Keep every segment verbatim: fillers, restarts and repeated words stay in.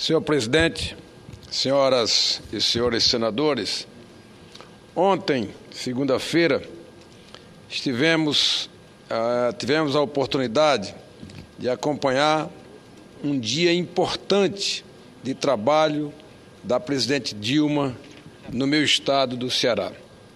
Senhor presidente, senhoras e senhores senadores, ontem, segunda-feira, estivemos, uh, tivemos a oportunidade de acompanhar um dia importante de trabalho da presidente Dilma no meu estado do Ceará.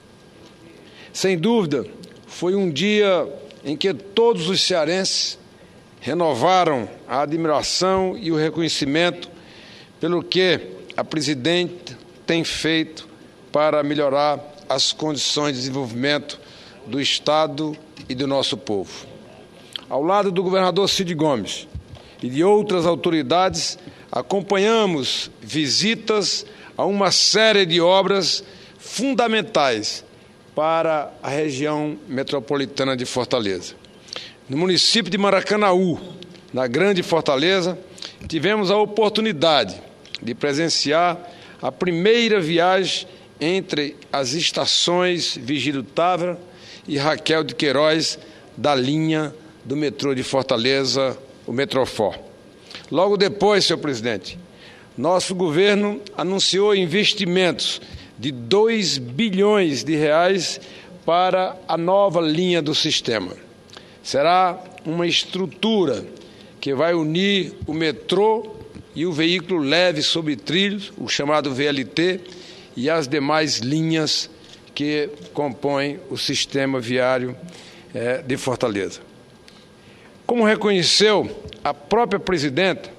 Sem dúvida, foi um dia em que todos os cearenses renovaram a admiração e o reconhecimento pelo que a presidente tem feito para melhorar as condições de desenvolvimento do Estado e do nosso povo. Ao lado do governador Cid Gomes e de outras autoridades, acompanhamos visitas a uma série de obras fundamentais para a região metropolitana de Fortaleza. No município de Maracanaú, na Grande Fortaleza, tivemos a oportunidade de presenciar a primeira viagem entre as estações Vigílio Távora e Raquel de Queiroz da linha do metrô de Fortaleza, o Metrofor. Logo depois, senhor presidente, nosso governo anunciou investimentos de dois bilhões de reais para a nova linha do sistema. Será uma estrutura que vai unir o metrô e o veículo leve sobre trilhos, o chamado V L T, e as demais linhas que compõem o sistema viário eh, de Fortaleza. Como reconheceu a própria presidenta,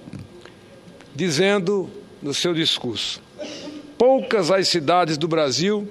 dizendo no seu discurso, poucas as cidades do Brasil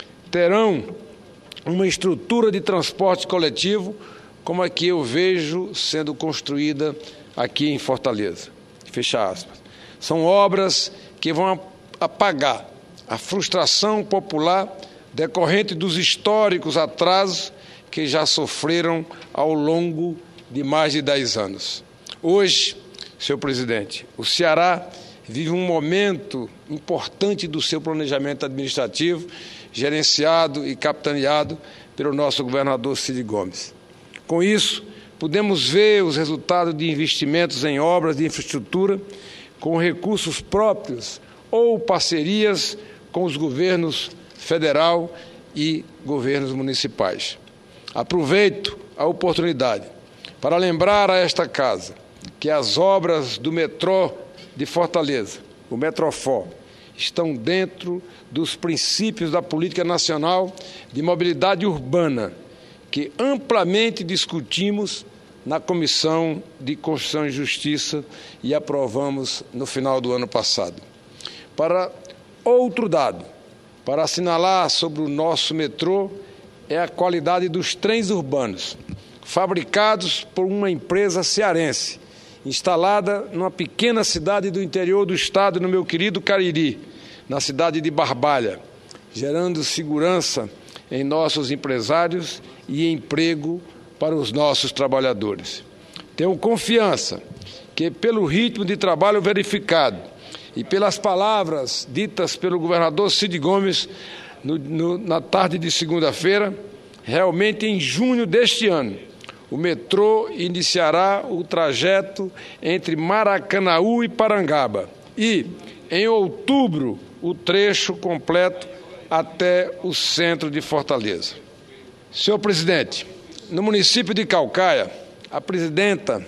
terão uma estrutura de transporte coletivo como a que eu vejo sendo construída aqui em Fortaleza. Fecha aspas. São obras que vão apagar a frustração popular decorrente dos históricos atrasos que já sofreram ao longo de mais de dez anos. Hoje, senhor presidente, o Ceará vive um momento importante do seu planejamento administrativo, gerenciado e capitaneado pelo nosso governador Cid Gomes. Com isso, podemos ver os resultados de investimentos em obras de infraestrutura com recursos próprios ou parcerias com os governos federal e governos municipais. Aproveito a oportunidade para lembrar a esta casa que as obras do metrô de Fortaleza, o Metrofor, estão dentro dos princípios da Política Nacional de Mobilidade Urbana, que amplamente discutimos na Comissão de Constituição e Justiça e aprovamos no final do ano passado. Para outro dado, para assinalar sobre o nosso metrô, é a qualidade dos trens urbanos, fabricados por uma empresa cearense, instalada numa pequena cidade do interior do estado, no meu querido Cariri, na cidade de Barbalha, gerando segurança em nossos empresários e emprego para os nossos trabalhadores. Tenho confiança que, pelo ritmo de trabalho verificado e pelas palavras ditas pelo governador Cid Gomes no, no, na tarde de segunda-feira, realmente em junho deste ano, o metrô iniciará o trajeto entre Maracanaú e Parangaba e, em outubro, o trecho completo até o centro de Fortaleza. Senhor presidente, no município de Caucaia, a presidenta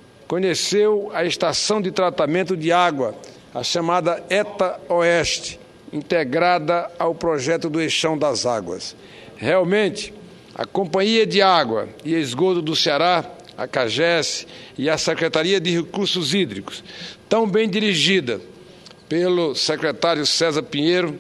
conheceu a estação de tratamento de água, a chamada ETA Oeste, integrada ao projeto do Eixão das Águas. Realmente, a Companhia de Água e Esgoto do Ceará, a CAGES, e a Secretaria de Recursos Hídricos, tão bem dirigida pelo secretário César Pinheiro,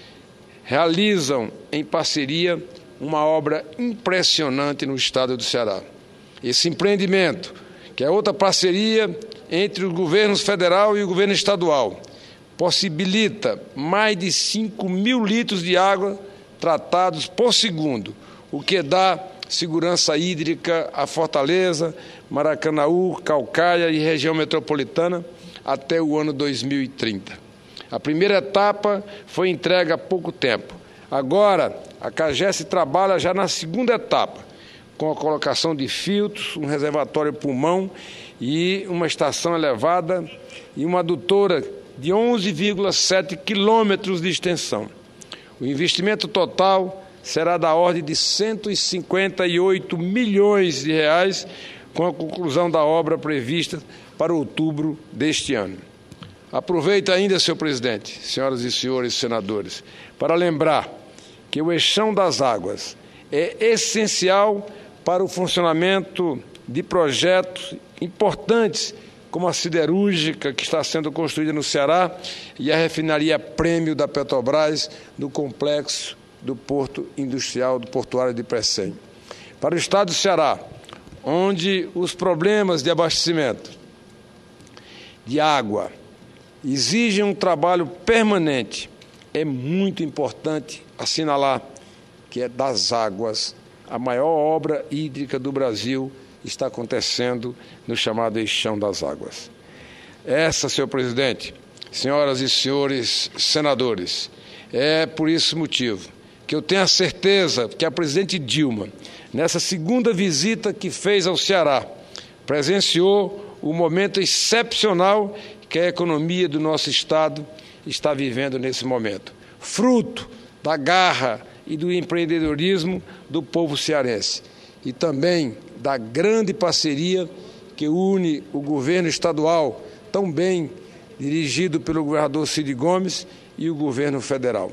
realizam em parceria uma obra impressionante no estado do Ceará. Esse empreendimento, que é outra parceria entre os governos federal e o governo estadual, possibilita mais de cinco mil litros de água tratados por segundo, o que dá segurança hídrica a Fortaleza, Maracanaú, Caucaia e região metropolitana até o ano dois mil e trinta. A primeira etapa foi entregue há pouco tempo. Agora, a CAGES trabalha já na segunda etapa, com a colocação de filtros, um reservatório pulmão e uma estação elevada e uma adutora de onze vírgula sete quilômetros de extensão. O investimento total será da ordem de cento e cinquenta e oito milhões de reais, com a conclusão da obra prevista para outubro deste ano. Aproveito ainda, senhor presidente, senhoras e senhores senadores, para lembrar que o Eixão das Águas é essencial para o funcionamento de projetos importantes, como a siderúrgica que está sendo construída no Ceará e a refinaria Prêmio da Petrobras no complexo do Porto Industrial do Portuário de Pecém. Para o estado do Ceará, onde os problemas de abastecimento de água exigem um trabalho permanente, é muito importante assinalar que é das águas, a maior obra hídrica do Brasil está acontecendo no chamado Eixão das Águas. Essa, senhor presidente, senhoras e senhores senadores, é por esse motivo que eu tenho a certeza que a presidente Dilma, nessa segunda visita que fez ao Ceará, presenciou o momento excepcional que a economia do nosso estado está vivendo nesse momento, fruto da garra e do empreendedorismo do povo cearense e também da grande parceria que une o governo estadual, tão bem dirigido pelo governador Cid Gomes, e o governo federal.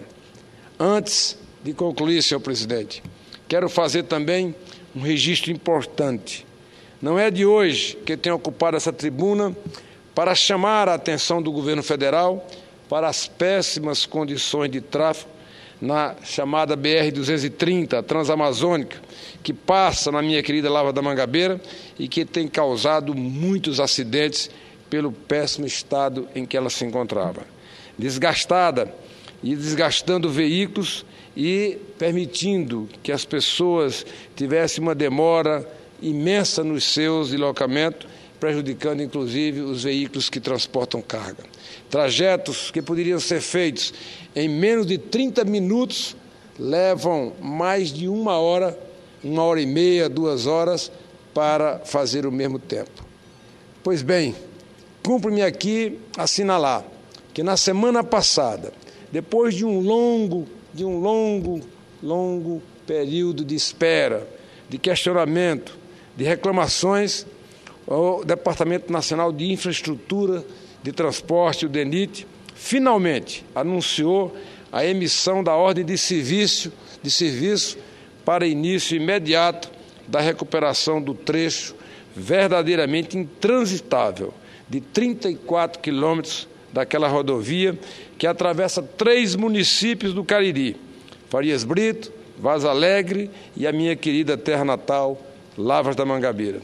Antes de concluir, senhor presidente, quero fazer também um registro importante. Não é de hoje que tenho ocupado essa tribuna para chamar a atenção do governo federal para as péssimas condições de tráfego na chamada B R duzentos e trinta, a transamazônica, que passa na minha querida Lavra da Mangabeira e que tem causado muitos acidentes pelo péssimo estado em que ela se encontrava. Desgastada e desgastando veículos e permitindo que as pessoas tivessem uma demora imensa nos seus deslocamentos, prejudicando inclusive os veículos que transportam carga. Trajetos que poderiam ser feitos em menos de trinta minutos levam mais de uma hora, uma hora e meia, duas horas para fazer o mesmo tempo. Pois bem, cumpre-me aqui assinalar que na semana passada, depois de um longo, de um longo, longo período de espera, de questionamento, de reclamações, o Departamento Nacional de Infraestrutura de Transporte, o DENIT, finalmente anunciou a emissão da ordem de serviço, de serviço para início imediato da recuperação do trecho verdadeiramente intransitável de trinta e quatro quilômetros daquela rodovia que atravessa três municípios do Cariri, Farias Brito, Vaz Alegre e a minha querida terra natal, Lavras da Mangabeira.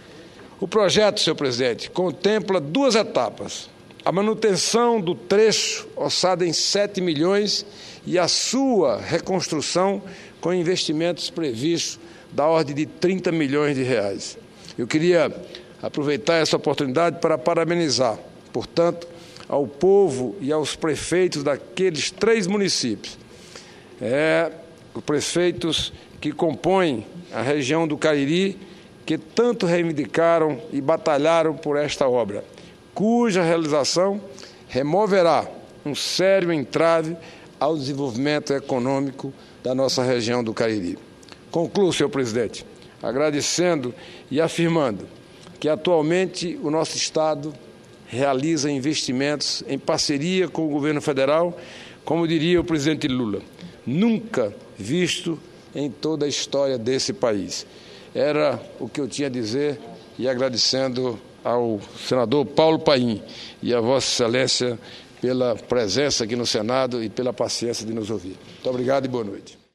O projeto, senhor presidente, contempla duas etapas: a manutenção do trecho, orçada em sete milhões, e a sua reconstrução com investimentos previstos da ordem de trinta milhões de reais. Eu queria aproveitar essa oportunidade para parabenizar, portanto, ao povo e aos prefeitos daqueles três municípios, é, os prefeitos que compõem a região do Cariri, que tanto reivindicaram e batalharam por esta obra, cuja realização removerá um sério entrave ao desenvolvimento econômico da nossa região do Cariri. Concluo, senhor presidente, agradecendo e afirmando que atualmente o nosso Estado realiza investimentos em parceria com o governo federal, como diria o presidente Lula, nunca visto em toda a história desse país. Era o que eu tinha a dizer, e agradecendo ao senador Paulo Paim e a Vossa Excelência pela presença aqui no Senado e pela paciência de nos ouvir. Muito obrigado e boa noite.